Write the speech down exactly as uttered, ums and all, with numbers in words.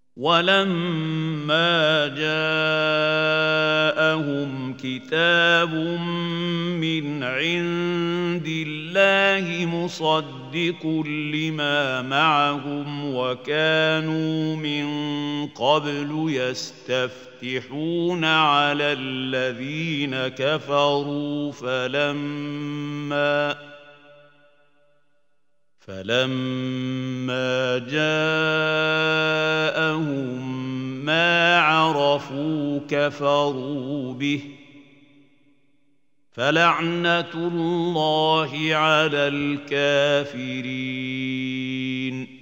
ولما جاءهم كتاب من عند الله مصدق لما معهم وكانوا من قبل يستفتحون على الذين كفروا فلما فلما جاءهم ما عرفوا كفروا به فلعنة الله على الكافرين.